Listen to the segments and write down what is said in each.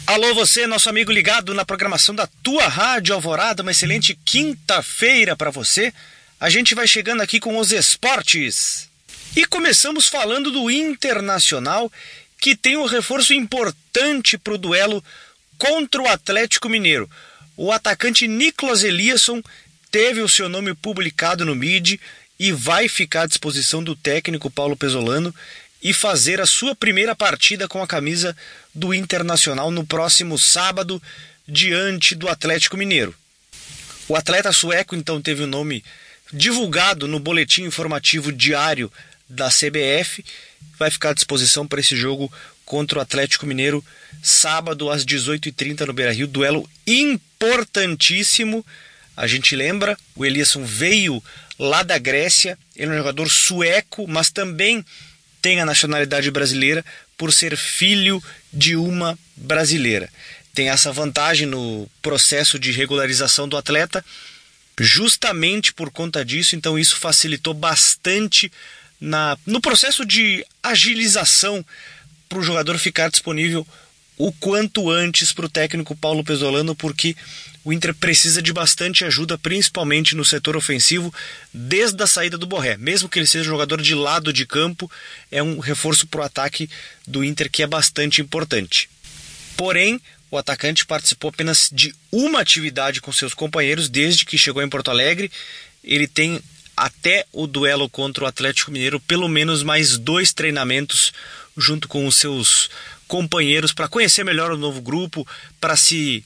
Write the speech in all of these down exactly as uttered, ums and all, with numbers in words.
Alô você, nosso amigo ligado na programação da tua Rádio Alvorada, uma excelente quinta-feira para você. A gente vai chegando aqui com os esportes. E começamos falando do Internacional, que tem um reforço importante para o duelo contra o Atlético Mineiro. O atacante Nicolas Eliasson teve o seu nome publicado no M I D e vai ficar à disposição do técnico Paulo Pesolano e fazer a sua primeira partida com a camisa do Internacional no próximo sábado, diante do Atlético Mineiro. O atleta sueco, então, teve o nome divulgado no boletim informativo diário da C B F, vai ficar à disposição para esse jogo contra o Atlético Mineiro, sábado às dezoito e trinta no Beira-Rio, duelo importantíssimo. A gente lembra, o Eliasson veio lá da Grécia, ele é um jogador sueco, mas também tem a nacionalidade brasileira por ser filho de uma brasileira. Tem essa vantagem no processo de regularização do atleta, justamente por conta disso, então isso facilitou bastante na, no processo de agilização para o jogador ficar disponível o quanto antes para o técnico Paulo Pesolano, porque o Inter precisa de bastante ajuda, principalmente no setor ofensivo, desde a saída do Borré. Mesmo que ele seja jogador de lado de campo, é um reforço para o ataque do Inter que é bastante importante. Porém, o atacante participou apenas de uma atividade com seus companheiros desde que chegou em Porto Alegre. Ele tem até o duelo contra o Atlético Mineiro pelo menos mais dois treinamentos junto com os seus companheiros para conhecer melhor o novo grupo, para se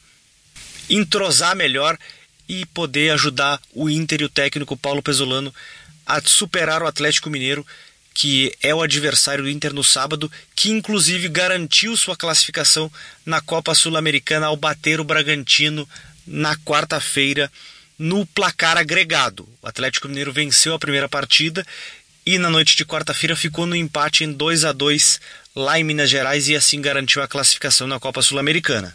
entrosar melhor e poder ajudar o Inter e o técnico Paulo Pesolano a superar o Atlético Mineiro, que é o adversário do Inter no sábado, que inclusive garantiu sua classificação na Copa Sul-Americana ao bater o Bragantino na quarta-feira no placar agregado. O Atlético Mineiro venceu a primeira partida e na noite de quarta-feira ficou no empate em dois a dois lá em Minas Gerais e assim garantiu a classificação na Copa Sul-Americana.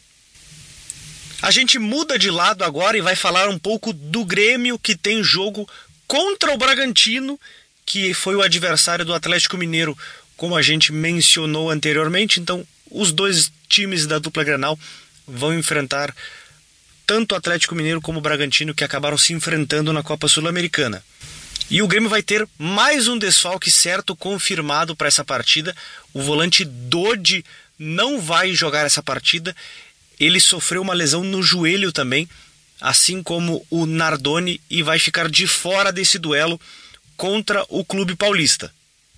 A gente muda de lado agora e vai falar um pouco do Grêmio, que tem jogo contra o Bragantino, que foi o adversário do Atlético Mineiro, como a gente mencionou anteriormente. Então, os dois times da dupla Grenal vão enfrentar tanto o Atlético Mineiro como o Bragantino, que acabaram se enfrentando na Copa Sul-Americana. E o Grêmio vai ter mais um desfalque certo confirmado para essa partida. O volante Dodi não vai jogar essa partida. Ele sofreu uma lesão no joelho também, assim como o Nardoni, e vai ficar de fora desse duelo contra o Clube Paulista.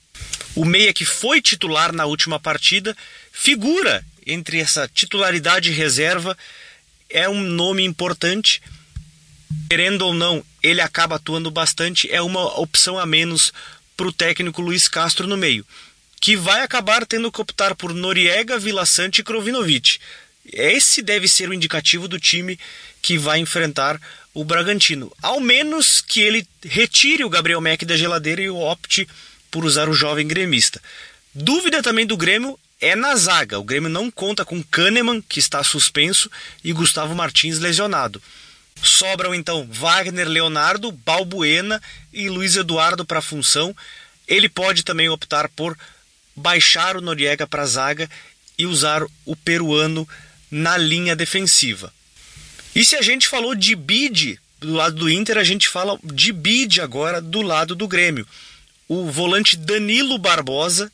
O meia, que foi titular na última partida, figura entre essa titularidade e reserva, é um nome importante. Querendo ou não, ele acaba atuando bastante, é uma opção a menos para o técnico Luiz Castro no meio, que vai acabar tendo que optar por Noriega, Vila Sante e Krovinovic. Esse deve ser o indicativo do time que vai enfrentar o Bragantino, ao menos que ele retire o Gabriel Meck da geladeira e opte por usar o jovem gremista. Dúvida também do Grêmio é na zaga. O Grêmio não conta com Kahneman, que está suspenso, e Gustavo Martins lesionado. Sobram então Wagner Leonardo, Balbuena e Luiz Eduardo para a função. Ele pode também optar por baixar o Noriega para a zaga e usar o peruano na linha defensiva. E se a gente falou de bid do lado do Inter, a gente fala de bid agora do lado do Grêmio. O volante Danilo Barbosa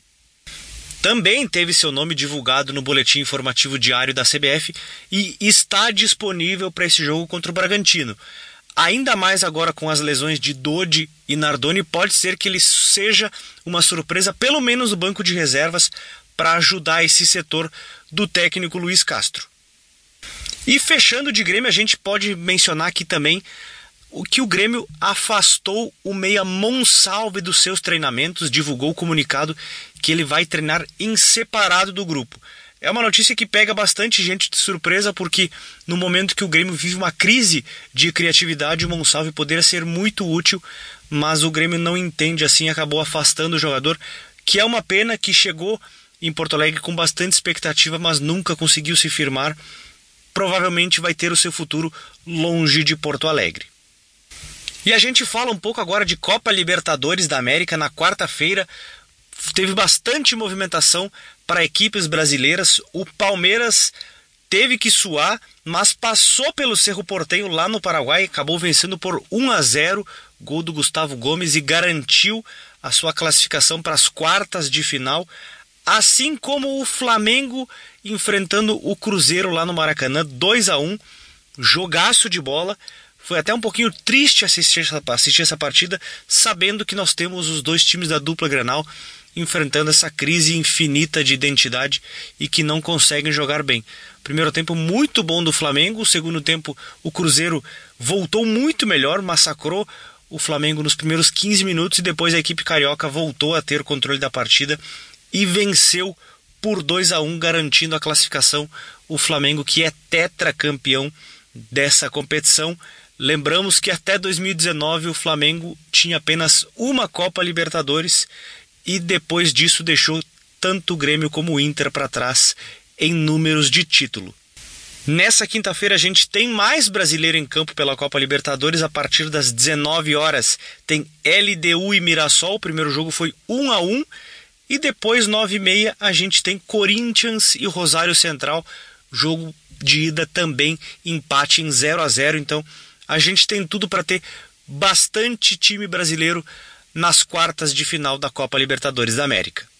também teve seu nome divulgado no boletim informativo diário da C B F e está disponível para esse jogo contra o Bragantino. Ainda mais agora com as lesões de Dodi e Nardoni, pode ser que ele seja uma surpresa, pelo menos no banco de reservas, para ajudar esse setor do técnico Luiz Castro. E fechando de Grêmio, a gente pode mencionar aqui também o que o Grêmio afastou o meia Monsalve dos seus treinamentos, divulgou o comunicado que ele vai treinar em separado do grupo. É uma notícia que pega bastante gente de surpresa, porque no momento que o Grêmio vive uma crise de criatividade, o Monsalve poderia ser muito útil, mas o Grêmio não entende assim, acabou afastando o jogador, que é uma pena, que chegou em Porto Alegre com bastante expectativa, mas nunca conseguiu se firmar. Provavelmente vai ter o seu futuro longe de Porto Alegre. E a gente fala um pouco agora de Copa Libertadores da América. Na quarta-feira teve bastante movimentação para equipes brasileiras. O Palmeiras teve que suar, mas passou pelo Cerro Porteño lá no Paraguai, acabou vencendo por um a zero, gol do Gustavo Gomes, e garantiu a sua classificação para as quartas de final, assim como o Flamengo enfrentando o Cruzeiro lá no Maracanã, dois a um, jogaço de bola. Foi até um pouquinho triste assistir essa, assistir essa partida, sabendo que nós temos os dois times da dupla Grenal enfrentando essa crise infinita de identidade e que não conseguem jogar bem. Primeiro tempo muito bom do Flamengo, o segundo tempo o Cruzeiro voltou muito melhor, massacrou o Flamengo nos primeiros quinze minutos e depois a equipe carioca voltou a ter o controle da partida e venceu por dois a um, garantindo a classificação, o Flamengo, que é tetracampeão dessa competição. Lembramos que até dois mil e dezenove o Flamengo tinha apenas uma Copa Libertadores e depois disso deixou tanto o Grêmio como o Inter para trás em números de título. Nessa quinta-feira a gente tem mais brasileiro em campo pela Copa Libertadores. A partir das dezenove horas tem L D U e Mirassol, o primeiro jogo foi um a um, e depois nove e meia a gente tem Corinthians e Rosário Central, jogo de ida também, empate em zero a zero. Então a gente tem tudo para ter bastante time brasileiro nas quartas de final da Copa Libertadores da América.